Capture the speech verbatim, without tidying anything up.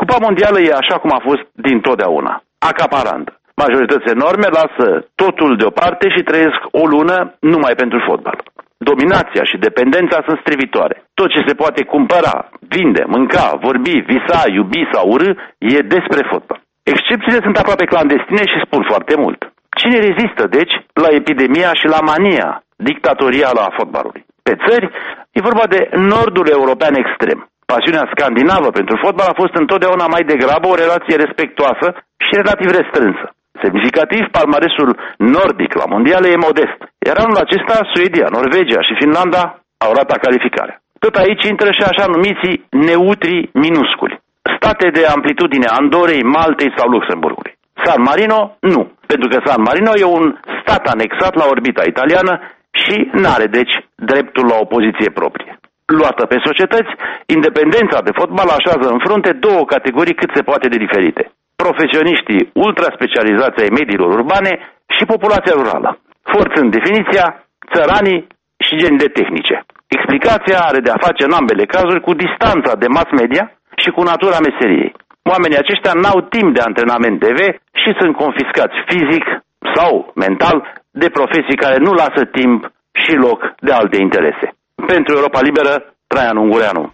Cupa Mondială e așa cum a fost dintotdeauna, acaparantă. Majorități enorme lasă totul deoparte și trăiesc o lună numai pentru fotbal. Dominația și dependența sunt strivitoare. Tot ce se poate cumpăra, vinde, mânca, vorbi, visa, iubi sau urâ e despre fotbal. Excepțiile sunt aproape clandestine și spun foarte mult. Cine rezistă, deci, la epidemia și la mania dictatorială a fotbalului? Pe țări, e vorba de nordul european extrem. Pasiunea scandinavă pentru fotbal a fost întotdeauna mai degrabă o relație respectuoasă și relativ restrânsă. Semnificativ, palmaresul nordic la mondiale e modest, iar anul acesta Suedia, Norvegia și Finlanda au ratat calificarea. Tot aici intră și așa numiții neutri minusculi, state de amplitudine Andorei, Maltei sau Luxemburgului. San Marino, nu, pentru că San Marino e un stat anexat la orbita italiană și n-are, deci, dreptul la o poziție proprie. Luată pe societăți, independența de fotbal așează în frunte două categorii cât se poate de diferite. Profesioniștii ultraspecializați ai mediilor urbane și populația rurală, forțând definiția țăranii și geni de tehnice. Explicația are de a face în ambele cazuri cu distanța de mass media și cu natura meseriei. Oamenii aceștia n-au timp de antrenament T V și sunt confiscați fizic sau mental de profesii care nu lasă timp și loc de alte interese. Pentru Europa Liberă, Traian Ungureanu.